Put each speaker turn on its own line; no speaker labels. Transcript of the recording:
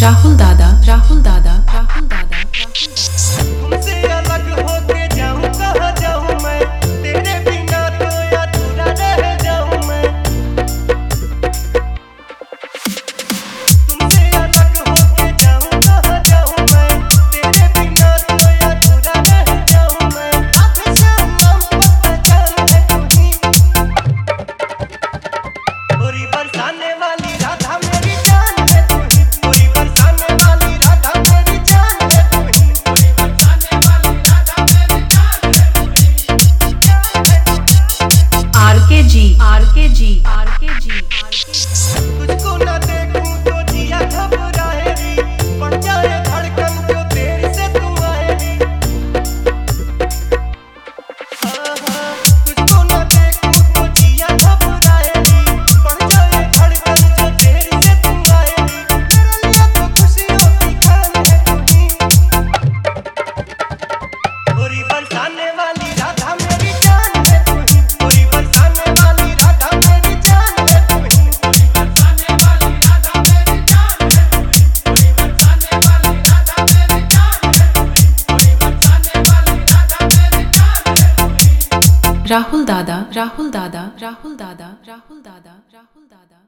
राहुल दादा राहुल दादा राहुल दादा
तुमसे अलग होके जाऊं कहाँ जाऊं मैं, तेरे बिना तो अधूरा रह जाऊं मैं। तुमसे अलग होके जाऊं कहाँ जाऊं मैं, तेरे बिना तो अधूरा रह जाऊं मैं। आँख से नाम पता जान है तू ही, गोरी बरसाने वाली राधा मेरी जान है तू ही, गोरी बरसाने वाली राधा मेरी जान है तू ही, गोरी बरसाने वाली राधा मेरी जान है तू ही।
आरके जी
तुझको ना देखूं तो जिया घबराए री, बढ़ जाए धड़कन जो देर से तू आए री। तुझको ना देखूं तो जिया घबराए री, बढ़ जाए धड़कन जो देर से तू आए री। मेरे लिए तो खुशियों की खान है तू ही, गोरी बरसाने वाली राधा मेरी जान है तू ही, गोरी बरसाने वाली राधा मेरी जान है तू ही, गोरी बरसाने वाली राधा मेरी जान है तू ही, गोरी बरसाने वाली राधा मेरी जान है तू ही, गोरी बरसाने वाली राधा मेरी जान है तू ही।
राहुल दादा राहुल दादा राहुल दादा राहुल दादा राहुल दादा।